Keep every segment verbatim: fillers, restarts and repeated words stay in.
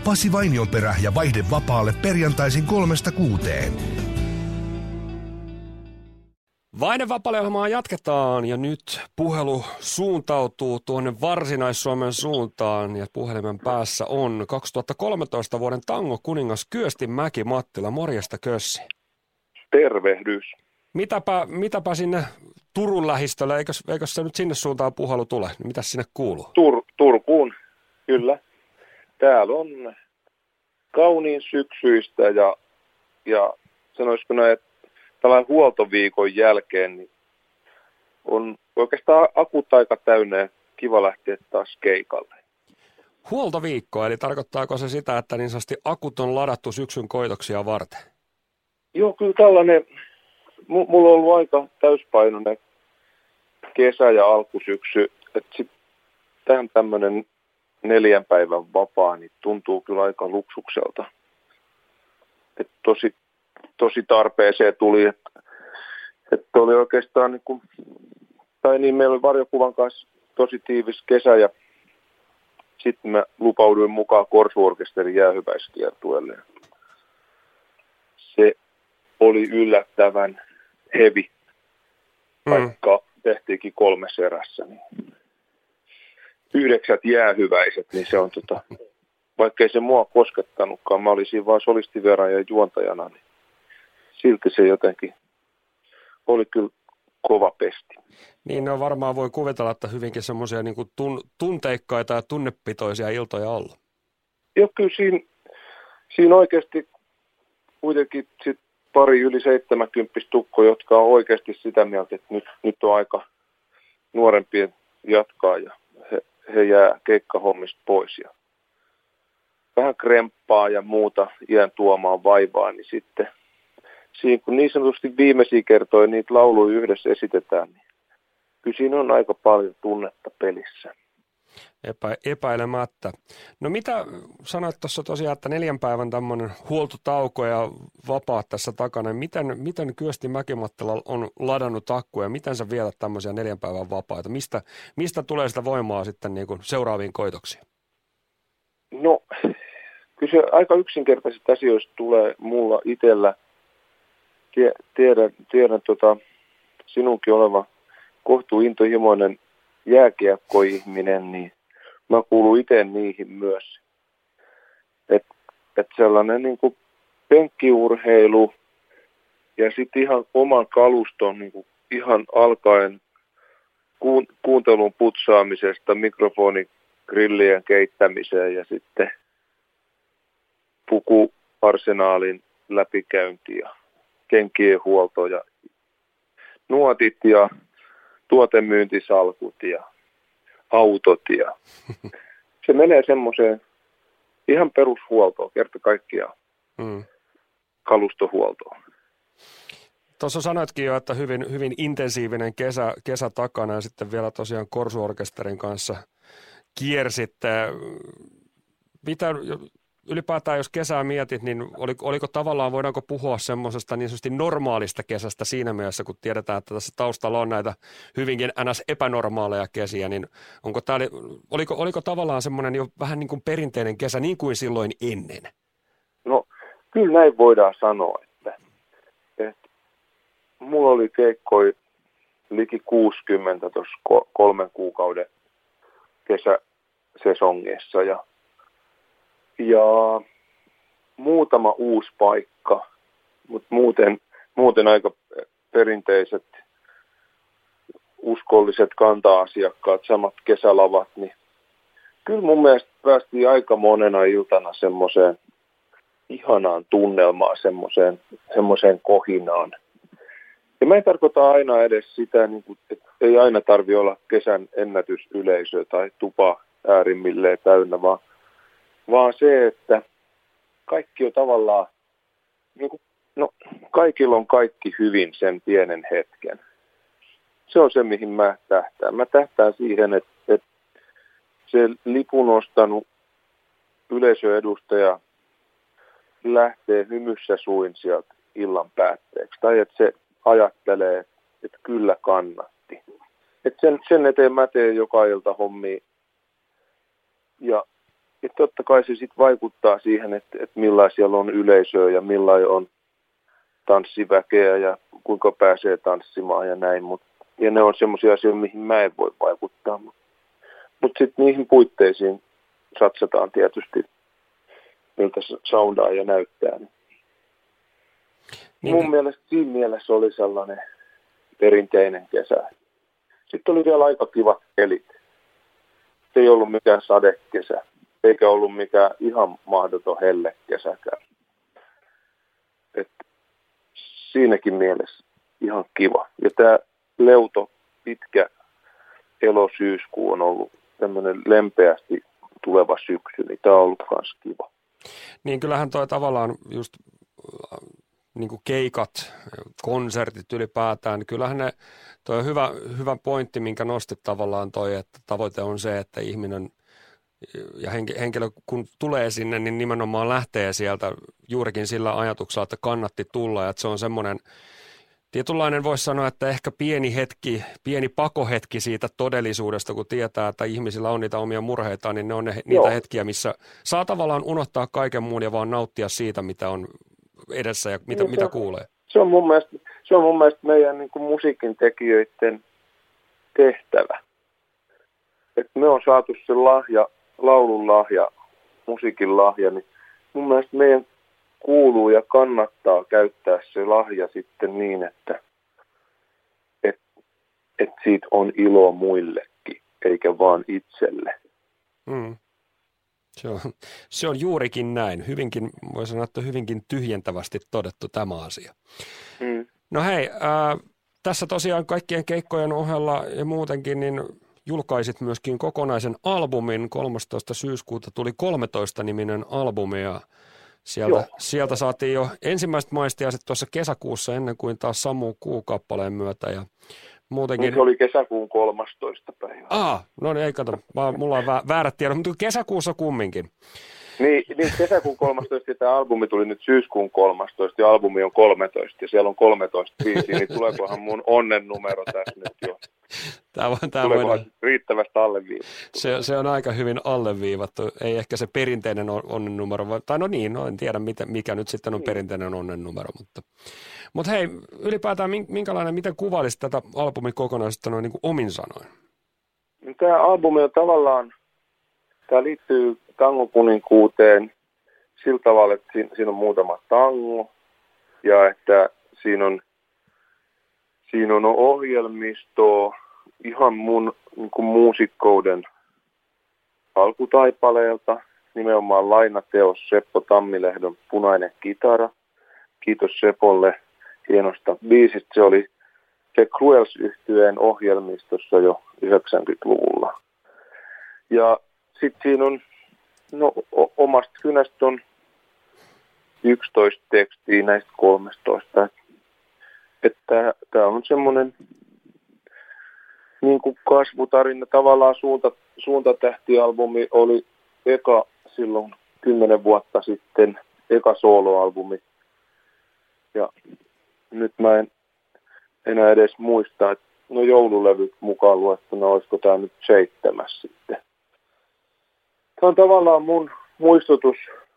Pasi Vainionperä ja vaihde vapaalle perjantaisin kolmesta kuuteen. Vaihde-vapaalle-ohjelmaa jatketaan ja nyt puhelu suuntautuu tuonne Varsinais-Suomen suuntaan ja puhelimen päässä on kaksituhattakolmetoista vuoden tango-kuningas Kyösti Mäki-Mattila. Morjesta, Kössi. Tervehdys. Mitäpä, mitäpä sinne Turun lähistöllä, eikös, eikös se nyt sinne suuntaan puhelu tule? Mitäs sinne kuuluu? Tur, Turkuun, kyllä. Täällä on kauniin syksyistä ja, ja sanoisiko näin, että tällainen huoltoviikon jälkeen niin on oikeastaan akut aika täynnä ja kiva lähteä taas keikalle. Huoltoviikko, eli tarkoittaako se sitä, että niin sanotusti akut on ladattu syksyn koitoksia varten? Joo, kyllä tällainen, mulla on ollut aika täyspainoinen kesä ja alkusyksy, että sitten tähän tämmöinen neljän päivän vapaa, niin tuntuu kyllä aika luksukselta. Et tosi, tosi tarpeeseen tuli, että, että oli oikeastaan niin kuin, tai niin meillä oli Varjokuvan kanssa tosi tiivis kesä ja sitten mä lupauduin mukaan Korsuorkesterin jäähyväiskiertueelle. Se oli yllättävän hevi, vaikka mm. tehtiinkin kolmessa erässä. Niin yhdeksät jäähyväiset, niin se on tota, vaikkei se mua koskettanutkaan, mä olisin vaan solistiverran ja juontajana, niin silti se jotenkin oli kyllä kova pesti. Niin no varmaan voi kuvitella, että hyvinkin semmoisia niin kuin tun, tunteikkaita ja tunnepitoisia iltoja ollut. Joo, kyllä siinä, siinä oikeasti kuitenkin sit pari yli seitsemänkymppistä tukko, jotka on oikeasti sitä mieltä, että nyt, nyt on aika nuorempien jatkaa ja he, he jää keikkahommista pois. Ja vähän kremppaa ja muuta iän tuomaan vaivaa, niin sitten siinä kun niin sanotusti viimeisiä kertoja niitä lauluja yhdessä esitetään, niin kyllä siinä on aika paljon tunnetta pelissä. Epä, epäilemättä. No mitä sanoit tuossa tosiaan, että neljän päivän tämmöinen huoltotauko ja vapaat tässä takana. Miten, miten Kyösti Mäki-Mattila on ladannut akkuja ja miten sä vietät tämmöisiä neljän päivän vapaita? Mistä, mistä tulee sitä voimaa sitten niin kuin seuraaviin koitoksiin? No, kyllä se aika yksinkertaisista asioista tulee mulla itsellä. Tiedän, tiedän tota, sinunkin oleva kohtuu intohimoinen jääkiekkoihminen, niin mä kuulun itse niihin myös. Että et sellainen niin kuin penkkiurheilu ja sitten ihan oman kaluston niin kuin ihan alkaen kuun, kuuntelun putsaamisesta, mikrofonigrillien keittämiseen ja sitten pukuarsenaalin läpikäynti ja kenkien huolto ja nuotit ja tuotemyyntisalkut ja autot ja se menee semmoiseen ihan perushuoltoon, kerta kaikkiaan mm. kalustohuoltoon. Tuossa sanoitkin jo, että hyvin, hyvin intensiivinen kesä, kesä takana ja sitten vielä tosiaan Korsuorkesterin kanssa kiersitte. Mitä ylipäätään jos kesää mietit, niin oliko, oliko tavallaan, voidaanko puhua semmoisesta niin sanotusti normaalista kesästä siinä mielessä, kun tiedetään, että tässä taustalla on näitä hyvinkin ns. Epänormaaleja kesiä, niin onko tää, oliko, oliko tavallaan semmoinen jo vähän niin kuin perinteinen kesä niin kuin silloin ennen? No kyllä näin voidaan sanoa, että, että mulla oli keikkoi liki kuusikymmentä tuossa kolmen kuukauden kesäsesongissa ja Ja muutama uusi paikka, mutta muuten, muuten aika perinteiset uskolliset kanta-asiakkaat, samat kesälavat, niin kyllä mun mielestä päästiin aika monena iltana semmoiseen ihanaan tunnelmaan, semmoiseen, semmoiseen kohinaan. Ja mä en tarkoita aina edes sitä, niin kuin, että ei aina tarvitse olla kesän ennätysyleisö tai tupa äärimmilleen täynnä, vaan vaan se, että kaikki on tavallaan, niin kuin, no kaikilla on kaikki hyvin sen pienen hetken. Se on se, mihin mä tähtään. Mä tähtään siihen, että, että se lipun ostanut yleisöedustaja lähtee hymyssä suin sieltä illan päätteeksi. Tai että se ajattelee, että kyllä kannatti. Että sen, sen eteen mä teen joka ilta hommia. Ja ja totta kai se sitten vaikuttaa siihen, että, että millaisia on yleisöä ja millainen on tanssiväkeä ja kuinka pääsee tanssimaan ja näin. Mut, ja ne on semmoisia asioita, mihin mä en voi vaikuttaa. Mutta mut sitten niihin puitteisiin satsataan tietysti, miltä soundaa ja näyttää. Niin. Mun mielestä siinä mielessä oli sellainen perinteinen kesä. Sitten oli vielä aika kivat kelit. Se ei ollut mikään sadekesä, eikä ollut mikään ihan mahdoton hellekesäkään. Et siinäkin mielessä ihan kiva. Ja tämä leuto, pitkä elosyyskuu on ollut tämmöinen lempeästi tuleva syksy, niin tämä on ollut myös kiva. Niin kyllähän toi tavallaan just niin kuin keikat, konsertit ylipäätään, kyllähän ne, toi on hyvä, hyvä pointti, minkä nostit tavallaan toi, että tavoite on se, että ihminen ja henkilö kun tulee sinne, niin nimenomaan lähtee sieltä juurikin sillä ajatuksella, että kannatti tulla, ja että se on semmoinen tietynlainen, voisi sanoa, että ehkä pieni hetki, pieni pakohetki siitä todellisuudesta, kun tietää, että ihmisillä on niitä omia murheitaan, niin ne on ne, niitä Joo. hetkiä, missä saa tavallaan unohtaa kaiken muun ja vaan nauttia siitä, mitä on edessä ja mitä, niin mitä se, kuulee. Se on mun mielestä, se on mun mielestä meidän niin kuin musiikin tekijöiden tehtävä. Että me on saatu se lahja, laulun lahja, musiikin lahja, niin mun mielestä meidän kuuluu ja kannattaa käyttää se lahja sitten niin, että et, et siitä on ilo muillekin, eikä vaan itselle. Mm. Se on, se on juurikin näin. Hyvinkin, voi sanoa, että hyvinkin tyhjentävästi todettu tämä asia. Mm. No hei, ää, tässä tosiaan kaikkien keikkojen ohella ja muutenkin, niin julkaisit myöskin kokonaisen albumin. kolmastoista syyskuuta tuli kolmetoista-niminen albumi ja sieltä, sieltä saatiin jo ensimmäiset maistiaiset tuossa kesäkuussa ennen kuin taas Samu Kuu-kappaleen myötä ja muutenkin. Niin se oli kesäkuun kolmastoista päivä. Ah, no niin ei kato, vaan mulla on vä- väärät tiedot, mutta kesäkuussa kumminkin. Niin, niin kesäkuun kolmastoista ja tämä albumi tuli nyt syyskuun kolmastoista ja albumi on kolmetoista ja siellä on kolmetoista biisiä, niin tuleekohan mun onnen numero tässä nyt jo? Tämä, tämä tuleekohan voidaan... riittävästi alleviivattu? Se, se on aika hyvin alleviivattu, ei ehkä se perinteinen onnen numero, tai no niin, no en tiedä mitä, mikä nyt sitten on perinteinen onnen numero, mutta, mutta hei, ylipäätään minkälainen, miten kuvailisit tätä albumin kokonaisuutta noin niin kuin omin sanoin? Tämä albumi on tavallaan, tämä liittyy tangokuninkuuteen sillä tavalla, että siinä, siinä on muutama tango ja että siinä on, siinä on ohjelmistoa ihan mun niin kuin muusikkouden alkutaipaleelta, nimenomaan lainateos Seppo Tammilehdon Punainen kitara. Kiitos Sepolle hienosta biisistä. Se oli The Cruels-yhtyeen ohjelmistossa jo yhdeksänkymmentäluvulla. Ja sitten siinä on, no omasta kynästä on yksitoista tekstiä näistä kolmetoista. Että tämä on semmoinen niin kuin kasvutarina, tavallaan suunta, suuntatähtialbumi oli eka silloin kymmenen vuotta sitten, eka soloalbumi. Ja nyt mä en enää edes muista, että no joululevyt mukaan luettuna, olisiko tämä nyt seitsemäs sitten. Tämä on tavallaan mun muistutus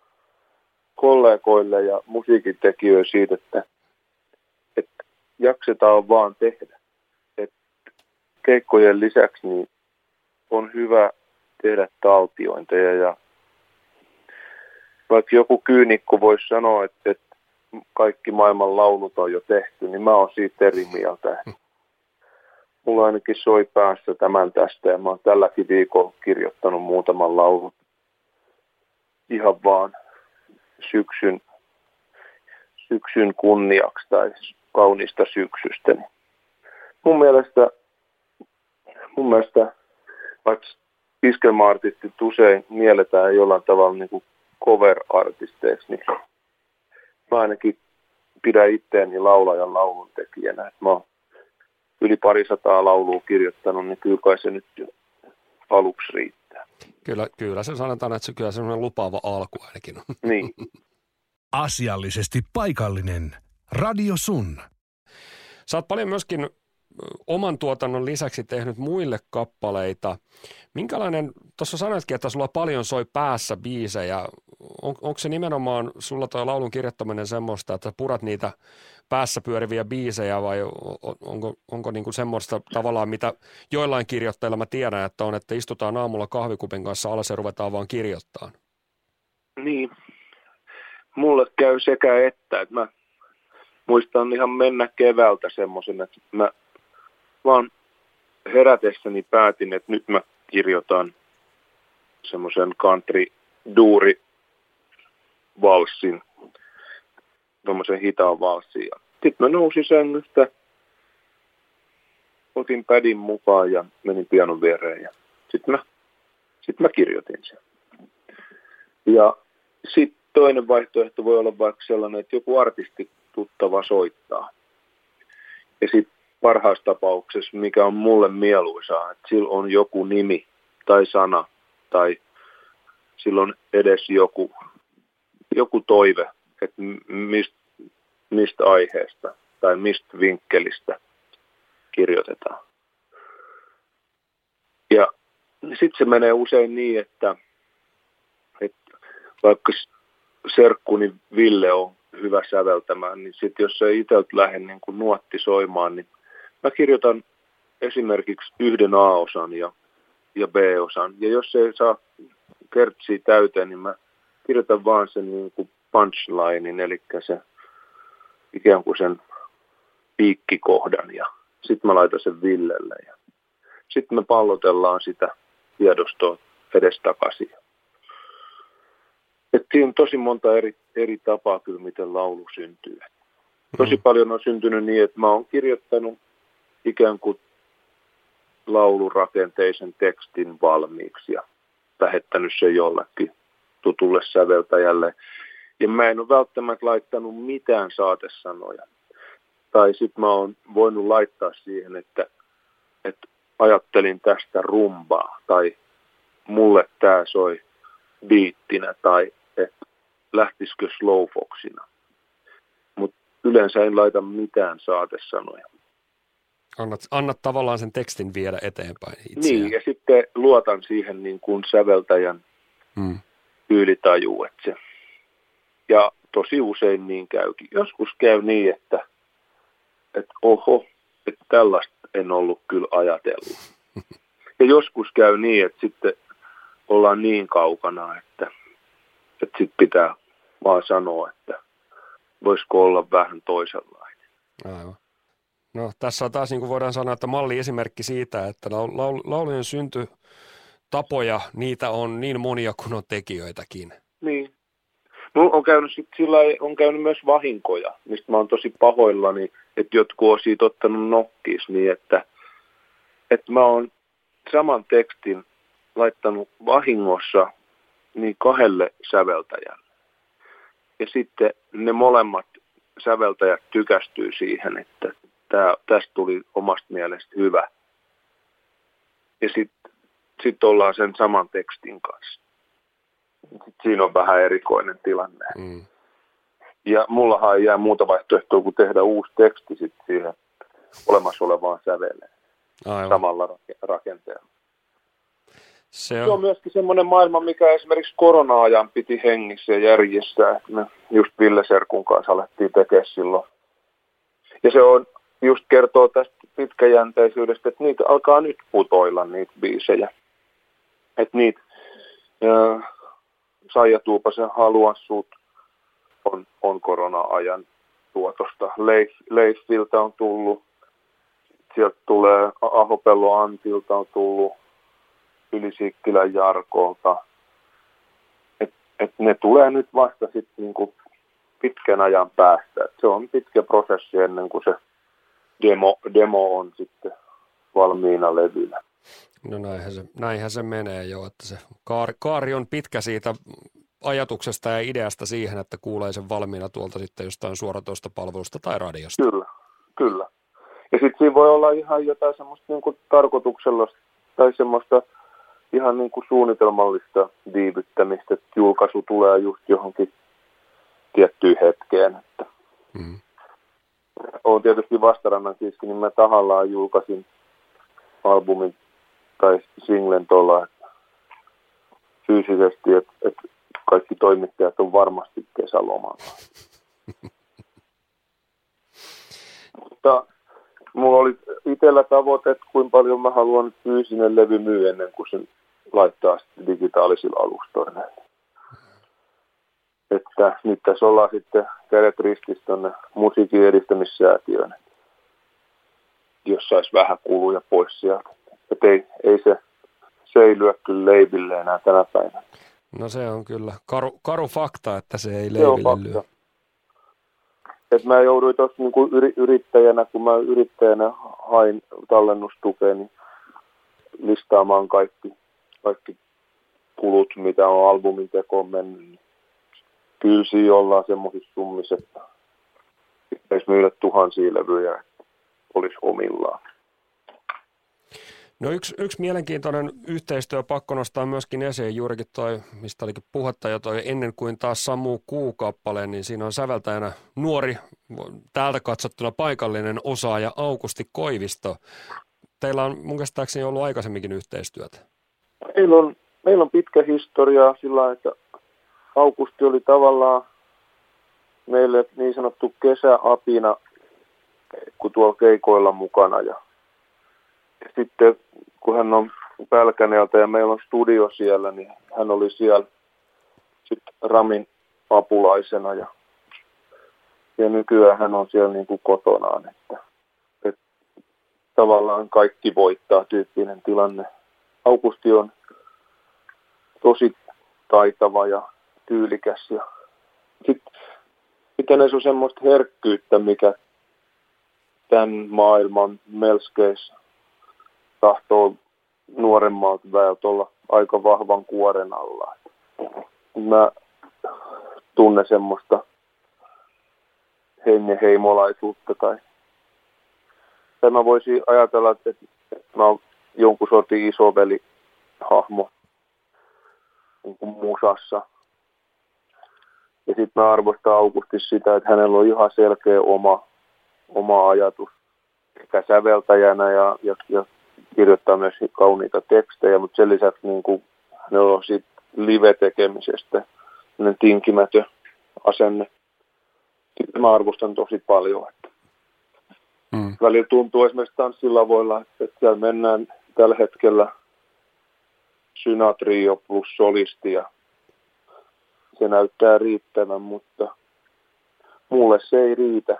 kollegoille ja musiikintekijöille siitä, että, että jaksetaan vaan tehdä. Että keikkojen lisäksi niin on hyvä tehdä taltiointeja ja vaikka joku kyynikko voisi sanoa, että, että kaikki maailman laulut on jo tehty, niin mä oon siitä eri mieltä. Mulla ainakin soi päässä tämän tästä ja mä oon tälläkin viikolla kirjoittanut muutaman laulun ihan vaan syksyn, syksyn kunniaksi tai kauniista syksystä. Mun mielestä, mun mielestä vaikka iskelma-artistit usein mielletään jollain tavalla niin kuin cover-artisteiksi, niin mä ainakin pidän itteeni laulajan lauluntekijänä. Mä oon yli parisataa laulua kirjoittanut, niin kyllä kai se nyt aluksi riittää. Kyllä, kyllä se sanotaan, että se kyllä semmoinen lupaava alku ainakin on. Niin. Asiallisesti paikallinen. Radio Sun. Sä oot paljon myöskin oman tuotannon lisäksi tehnyt muille kappaleita. Minkälainen, tuossa sanoitkin, että sulla paljon soi päässä biisejä. On, onko se nimenomaan sulla tuo laulun kirjoittaminen semmoista, että purat niitä päässä pyöriviä biisejä vai onko, onko niinku semmoista tavallaan, mitä joillain kirjoittajilla mä tiedän, että on, että istutaan aamulla kahvikupin kanssa alas ja ruvetaan vaan kirjoittaa? Niin, mulle käy sekä että, että mä muistan ihan mennä keväältä semmoisen, että mä vaan herätessäni päätin, että nyt mä kirjoitan semmoisen country-duuri valssin, tommoisen hitaan valssin. Sitten mä nousin sängystä, otin pädin mukaan ja menin pianon viereen ja sitten mä, sit mä kirjoitin sen. Ja sitten toinen vaihtoehto voi olla vaikka sellainen, että joku artisti tuttava soittaa. Ja sitten parhaassa tapauksessa, mikä on mulle mieluisaa, että sillä on joku nimi tai sana tai sillä on edes joku, joku toive, että mistä mist aiheesta tai mistä vinkkelistä kirjoitetaan. Ja sitten se menee usein niin, että, että vaikka serkkuni Ville on hyvä säveltämään, niin sitten jos ei itseltä lähde niin kuin nuotti soimaan, niin mä kirjoitan esimerkiksi yhden A-osan ja, ja B-osan. Ja jos ei saa kertsiä täyteen, niin mä kirjoitan vaan sen niin kuin punchlinein, eli se ikään kuin sen piikkikohdan. Ja sitten mä laitan sen Villelle. Ja sitten me pallotellaan sitä tiedostoa edestakaisin. Että siinä on tosi monta eri, eri tapaa kyllä, miten laulu syntyy. Tosi paljon on syntynyt niin, että mä oon kirjoittanut ikään kuin laulurakenteisen tekstin valmiiksi ja lähettänyt sen jollekin tutulle säveltäjälle. Ja mä en ole välttämättä laittanut mitään saatesanoja. Tai sitten mä oon voinut laittaa siihen, että, että ajattelin tästä rumbaa tai mulle tää soi biittinä tai että lähtisikö slowfoxina. Mutta yleensä en laita mitään saatesanoja. Annat, annat tavallaan sen tekstin viedä eteenpäin itseään. Niin, ja sitten luotan siihen niin kuin säveltäjän hmm. tyylitajuun. Että se. Ja tosi usein niin käykin. Joskus käy niin, että, että oho, että tällaista en ollut kyllä ajatellut. Ja joskus käy niin, että sitten ollaan niin kaukana, että, että sitten pitää vaan sanoa, että voisiko olla vähän toisenlainen. Aivan. No tässä on taas, niin kuin voidaan sanoa, että malliesimerkki siitä, että laul- laulujen syntytapoja, niitä on niin monia kuin on tekijöitäkin. Niin. Mulla on käynyt, sit sillä on käynyt myös vahinkoja, mistä mä oon tosi pahoillani, että jotkut on siitä ottanut nokkis, niin että, että mä oon saman tekstin laittanut vahingossa niin kahdelle säveltäjälle. Ja sitten ne molemmat säveltäjät tykästyy siihen, että tää, tästä tuli omasta mielestä hyvä. Ja sitten sit ollaan sen saman tekstin kanssa. Sitten siinä on vähän erikoinen tilanne. Mm. Ja mullahan ei jää muuta vaihtoehtoa kuin tehdä uusi teksti sitten siihen olemassa olevaan säveleen. Aivan. Samalla rakenteella. Se on. Se on myöskin semmoinen maailma, mikä esimerkiksi korona-ajan piti hengissä ja järjestää. Me just Ville Serkun kanssa alettiin tekemään silloin. Ja se on, just kertoo tästä pitkäjänteisyydestä, että niitä alkaa nyt putoilla niitä biisejä. Että niitä äh, Saija Tuupasen Halua sut on, on korona-ajan tuotosta. Leif, Leifiltä on tullut, sieltä tulee Ahopello Antilta on tullut, Yli-Sikkilän Jarkolta. Et, et ne tulee nyt vasta sitten niinku pitkän ajan päästä. Et se on pitkä prosessi ennen kuin se demo, demo on sitten valmiina levyllä. No näinhän se, näinhän se menee jo, että se kaari, kaari on pitkä siitä ajatuksesta ja ideasta siihen, että kuulee sen valmiina tuolta sitten jostain suoratoistopalvelusta tai radiosta. Kyllä, kyllä. Ja sitten siinä voi olla ihan jotain semmoista niinku tarkoituksella tai semmoista ihan niin kuin suunnitelmallista viivyttämistä, että julkaisu tulee just johonkin tiettyyn hetkeen. Että mm. olen tietysti Vastarannan Kiski, niin mä tahallaan julkaisin albumin tai singlen tuolla fyysisesti, että et kaikki toimittajat on varmasti kesälomalla. Mutta mulla oli itsellä tavoite, että kuinka paljon mä haluan fyysinen levy myy ennen kuin sen laittaa digitaalisilla alustoilla. Että nyt tässä ollaan sitten kädet ristissä tuonne musiikin edistämissäätiöön, jos saisi vähän kuluja pois sieltä. Että ei, ei se, se ei lyö kyllä leiville enää tänä päivänä. No se on kyllä karu, karu fakta, että se ei se leiville lyö. Että mä jouduin tuossa niinku yri, yrittäjänä, kun mä yrittäjänä hain tallennustukea, niin listaamaan kaikki, kaikki kulut, mitä on albumin tekoon mennyt. Kyllä siinä ollaan semmoisissa summissa, että pitäisi myydä tuhansia levyjä, että olisi omillaan. No yksi, yksi mielenkiintoinen yhteistyö pakko nostaa myöskin esiin, juurikin toi, mistä olikin puhetta jo toi Ennen kuin taas sammuu kuu-kappale, niin siinä on säveltäjänä nuori, täältä katsottuna paikallinen osaaja Aukusti Koivisto. Teillä on mun käsittääkseni ollut aikaisemminkin yhteistyötä. Meillä on, meillä on pitkä historia sillä, että Aukusti oli tavallaan meille niin sanottu kesäapina, kun tuolla keikoilla mukana. Ja, ja sitten kun hän on Pälkäneeltä ja meillä on studio siellä, niin hän oli siellä sitten Ramin apulaisena. Ja, ja nykyään hän on siellä niin kuin kotonaan, että, että tavallaan kaikki voittaa tyyppinen tilanne. Aukusti on tosi taitava ja tyylikäs ja sitten sit hänessä on semmoista herkkyyttä, mikä tämän maailman melskeissä tahtoo nuoremmalta väeltä olla aika vahvan kuoren alla. Mä tunnen semmoista hengenheimolaisuutta tai, tai mä voisin ajatella, että, että mä oon jonkun sortin isoveli-hahmo niin kuin musassa. Ja sitten mä arvostan Augustis sitä, että hänellä on ihan selkeä oma, oma ajatus sekä säveltäjänä ja, ja, ja kirjoittaa myös kauniita tekstejä, mutta sen lisäksi niin kuin, hänellä on siitä live-tekemisestä tinkimätön asenne. Sitten mä arvostan tosi paljon. Että mm. Välillä tuntuu esimerkiksi tanssilavoilla, että siellä mennään tällä hetkellä Synatrio plus solisti ja se näyttää riittävän, mutta mulle se ei riitä.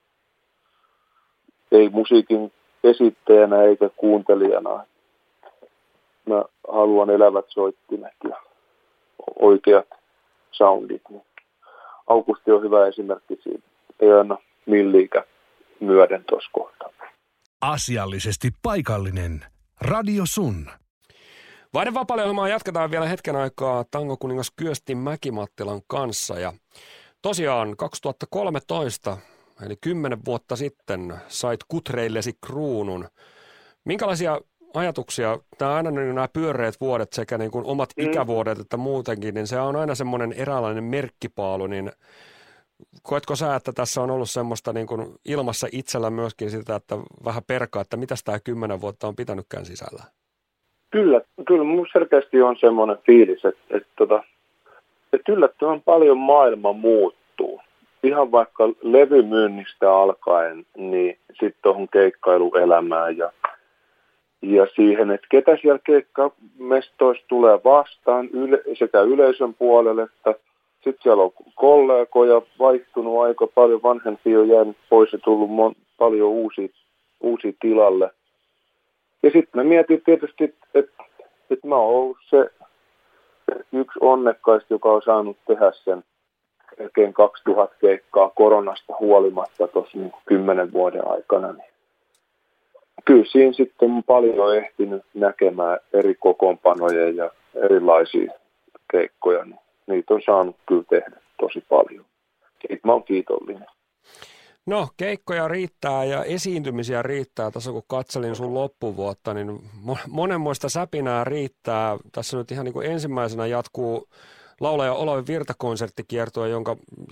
Ei musiikin esittäjänä eikä kuuntelijana. Mä haluan elävät soittimet ja oikeat soundit. Aukusti on hyvä esimerkki siitä. Ei aina milliikä myöden tuossa kohtaa. Asiallisesti paikallinen. Radio Sun. Vaihde vapaa-ohjelmaa jatketaan vielä hetken aikaa tangokuningas Kyösti Mäki-Mattilan kanssa. Ja tosiaan kaksituhattakolmetoista, eli kymmenen vuotta sitten, sait kutreillesi kruunun. Minkälaisia ajatuksia, tämä aina nämä pyöreät vuodet sekä niin kuin omat mm. ikävuodet että muutenkin, niin se on aina semmoinen eräänlainen merkkipaalu, niin koetko sä, että tässä on ollut semmoista niin kuin ilmassa itsellä myöskin sitä, että vähän perkaa, että mitä tämä kymmenen vuotta on pitänytkään sisällä? Kyllä, kyllä minusta selkeästi on semmoinen fiilis, että, että, että, että yllättävän paljon maailma muuttuu. Ihan vaikka levymyynnistä alkaen, niin sitten tuohon keikkailuelämään ja, ja siihen, että ketä siellä keikkamestoissa tulee vastaan yle, sekä yleisön puolelle, että sitten siellä on kollegoja vaihtunut aika paljon, vanhempia on jäänyt pois ja tullut mon, paljon uusia, uusia tilalle. Ja sitten mä mietin tietysti, että, että, että mä oon ollut se yksi onnekkaista, joka on saanut tehdä sen melkein kaksituhatta keikkaa koronasta huolimatta tuossa niin kymmenen vuoden aikana. Niin kyllä siinä sitten on paljon ehtinyt näkemään eri kokoonpanoja ja erilaisia keikkoja. Niin niitä on saanut kyllä tehdä tosi paljon. Siitä mä oon kiitollinen. No, keikkoja riittää ja esiintymisiä riittää. Tässä kun katselin sun loppuvuotta, niin monenmoista säpinää riittää. Tässä nyt ihan niin kuin ensimmäisenä jatkuu laulaja Olavi Virta-konserttikiertue, jonka, jota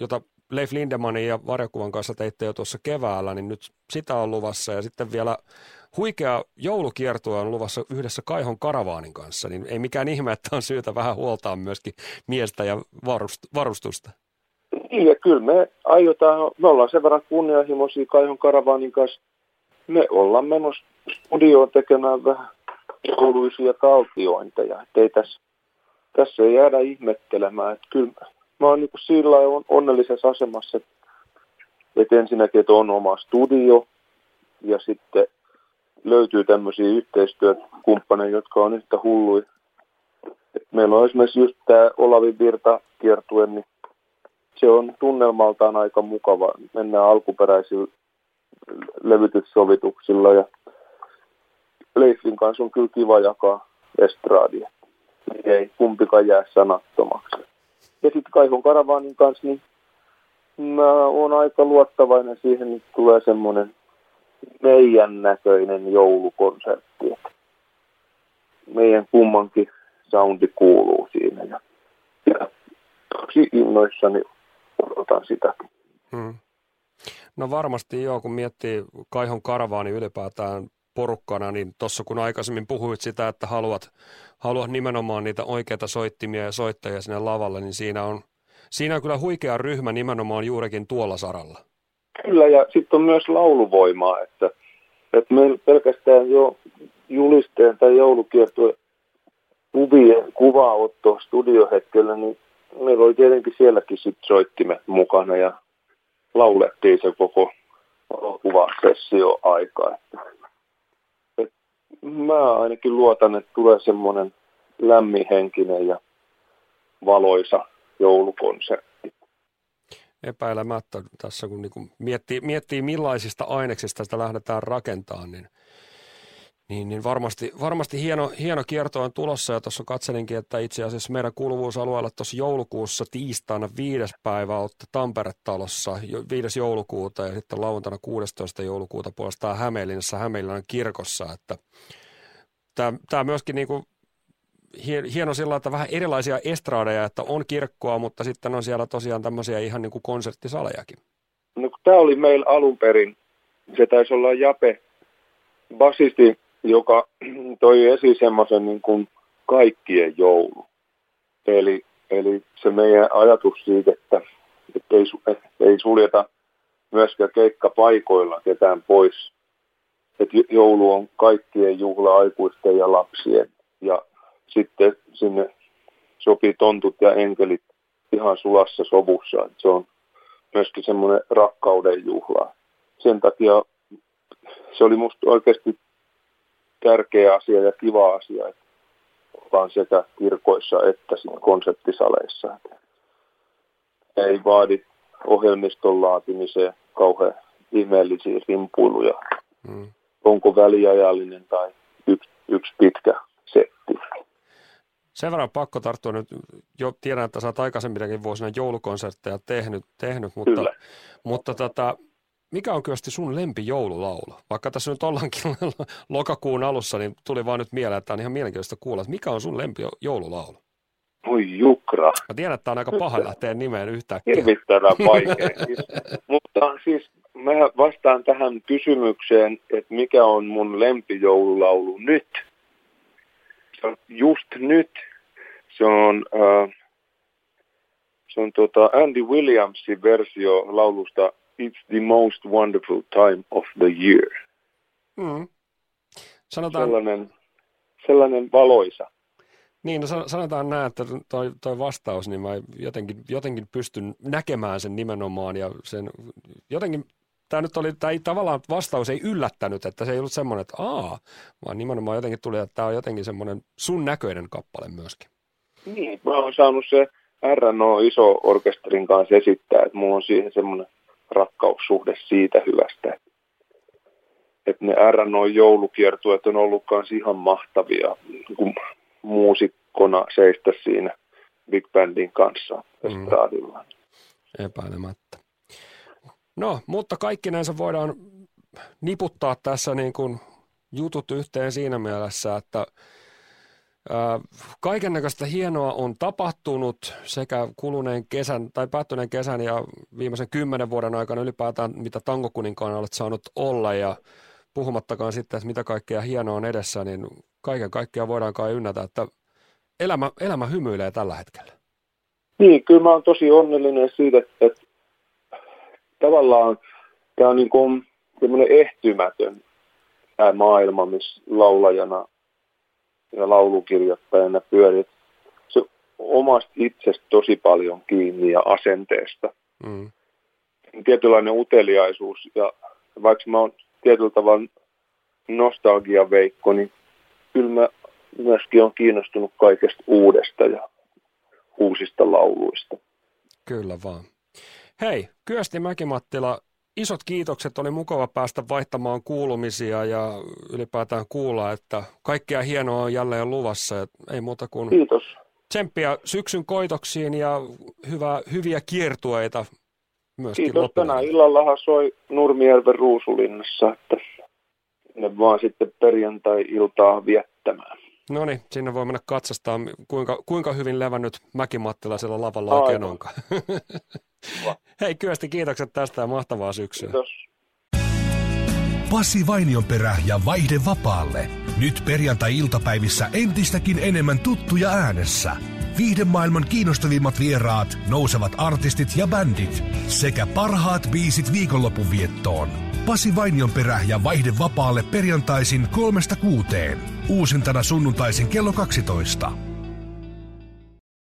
Leif Lindemanin ja varjokuvan kanssa teitte jo tuossa keväällä, niin nyt sitä on luvassa. Ja sitten vielä huikea joulukiertue on luvassa yhdessä Kaihon Karavaanin kanssa, niin ei mikään ihme, että on syytä vähän huoltaa myöskin miestä ja varustusta. Niin, ja kyllä me aiotaan, me ollaan sen verran kunnianhimoisia Kaihon Karavaanin kanssa. Me ollaan menossa studioon tekemään vähän jouluisia taltiointeja. Että ei tässä, tässä ei jäädä ihmettelemään. Että kyllä mä oon niin kuin sillä lailla onnellisessa asemassa, että, että ensinnäkin että on oma studio ja sitten löytyy tämmöisiä yhteistyökumppaneja, jotka on yhtä hulluja. Et meillä on esimerkiksi just tämä Olavi Virta-kiertue, niin se on tunnelmaltaan aika mukava. Mennään alkuperäisillä levytyssovituksilla ja Leifin kanssa on kyllä kiva jakaa estraadia. Ei kumpikaan jää sanattomaksi. Ja sitten Kaihon Karavaanin kanssa, niin mä oon aika luottavainen siihen, että tulee semmoinen meidän näköinen joulukonsertti. Meidän kummankin soundi kuuluu siinä ja, ja tosi innoissani odotan sitäkin. Hmm. No varmasti joo, kun miettii Kaihon Karavaani ylipäätään porukkana, niin tuossa kun aikaisemmin puhuit sitä, että haluat, haluat nimenomaan niitä oikeita soittimia ja soittajia sinne lavalle, niin siinä on, siinä on kyllä huikea ryhmä nimenomaan juurikin tuolla saralla. Kyllä, ja sitten on myös lauluvoimaa, että, että meillä pelkästään jo julisteen tai joulukiertue kuvien kuvaotto studiohetkellä, niin meillä oli tietenkin sielläkin sit soittimet mukana ja laulettiin se koko kuvasessio aika. Että, että mä ainakin luotan, että tulee semmoinen lämminhenkinen ja valoisa joulukonsertti. Epäilemättä tässä, kun niinku miettii, miettii millaisista aineksista sitä lähdetään rakentamaan, niin Niin, niin varmasti, varmasti hieno, hieno kierto on tulossa ja tuossa katselinkin, että itse asiassa meidän kuuluvuusalueella tuossa joulukuussa tiistaina viides päivä olette Tampere-talossa viides joulukuuta ja sitten lauantaina kuudestoista joulukuuta puolestaan Hämeenlinnassa Hämeenlinnan kirkossa. Että tämä, tämä myöskin niin kuin hieno sillä, että vähän erilaisia estraadeja, että on kirkkoa, mutta sitten on siellä tosiaan tämmöisiä ihan niin kuin konserttisalejakin. No tämä oli meillä alun perin, se taisi olla Jape, basisti, joka toi esiin semmoisen niin kuin kaikkien joulu. Eli, eli se meidän ajatus siitä, että, että, ei, että ei suljeta myöskään keikkapaikoilla ketään pois. Että joulu on kaikkien juhla, aikuisten ja lapsien. Ja sitten sinne sopii tontut ja enkelit ihan sulassa sovussa. Että se on myöskin semmoinen rakkauden juhla. Sen takia se oli musta oikeasti tärkeä asia ja kiva asia, että ollaan sekä kirkoissa että konseptisaleissa. Ei vaadi ohjelmiston laatimiseen kauhean ihmeellisiä rimpuiluja. Mm. Onko väliajallinen tai yksi, yksi pitkä setti. Sen verran pakko tarttua nyt, jo tiedän, että sä oot aikaisemminkin vuosina joulukonsertteja tehnyt, tehnyt mutta, Kyllä. mutta tota, mikä on kyllä sun lempijoululaulu? Vaikka tässä nyt ollaankin lokakuun alussa, niin tuli vaan nyt mieleen, että on ihan mielenkiintoista kuulla, että mikä on sun lempijoululaulu? Oi jukra. Mä tiedän, että on aika paha lähteä nimeen yhtäkkiä. Hirvittävän vaikea. Siis, mutta siis mä vastaan tähän kysymykseen, että mikä on mun lempijoululaulu nyt. Se on just nyt. Se on, äh, se on tota Andy Williamsin versio laulusta It's the most wonderful time of the year. Mm. Sanotaan, sellainen, sellainen valoisa. Niin, no sanotaan näin, että toi, toi vastaus, niin mä jotenkin, jotenkin pystyn näkemään sen nimenomaan ja sen jotenkin, tämä nyt oli, tämä ei, tavallaan vastaus ei yllättänyt, että se ei ollut semmoinen, että aa, vaan nimenomaan jotenkin tuli, että tämä on jotenkin semmoinen sun näköinen kappale myöskin. Niin, mä oon saanut se R N O iso orkesterin kanssa esittää, että mulla on siihen semmoinen rakkaussuhde siitä hyvästä. Että ne R N O-joulukiertueet on ollut kans ihan mahtavia, kun muusikkona seistä siinä Big Bandin kanssa estraadilla. Mm. Epäilemättä. No, mutta kaikkinensa voidaan niputtaa tässä niin kuin jutut yhteen siinä mielessä, että Kaikennäköistä hienoa on tapahtunut sekä kuluneen kesän tai päättyneen kesän ja viimeisen kymmenen vuoden aikana ylipäätään, mitä tangokuninkaana olet saanut olla ja puhumattakaan sitten, että mitä kaikkea hienoa on edessä, niin kaiken kaikkiaan voidaan kai ynnätä, että elämä, elämä hymyilee tällä hetkellä. Niin, kyllä mä oon tosi onnellinen siitä, että, että tavallaan tämä on niin kuin semmoinen ehtymätön tämä maailma, missä laulajana ja laulukirjoittajana pyörit. Se omasta itsestä tosi paljon kiinni ja asenteesta. Mm. Tietynlainen uteliaisuus ja vaikka mä oon tietyllä tavalla nostalgiaveikko, niin kyllä mä myöskin on kiinnostunut kaikesta uudesta ja uusista lauluista. Kyllä vaan. Hei, Kyösti Mäki-Mattila, isot kiitokset. Oli mukava päästä vaihtamaan kuulumisia ja ylipäätään kuulla, että kaikkea hienoa on jälleen luvassa. Et ei muuta kuin Kiitos. Tsemppiä syksyn koitoksiin ja hyvä, hyviä kiertueita myöskin Kiitos. Loppuun. Tänään illallahan soi Nurmijärven Ruusulinnassa, että ne vaan sitten perjantai-iltaa viettämään. No niin, sinne voi mennä katsastamaan, kuinka, kuinka hyvin levännyt Mäki-Mattila siellä lavalla oikein onkaan. Hei Kyösti, kiitokset tästä ja mahtavaa syksyä. Kiitos. Pasi Vainionperä ja Vaihde vapaalle. Nyt perjantai-iltapäivissä entistäkin enemmän tuttuja äänessä. Viihdemaailman kiinnostavimmat vieraat, nousevat artistit ja bändit sekä parhaat biisit viikonlopun viettoon. Pasi Vainionperä ja Vaihde vapaalle perjantaisin kolmesta kuuteen. Uusintana sunnuntaisin kello kaksitoista.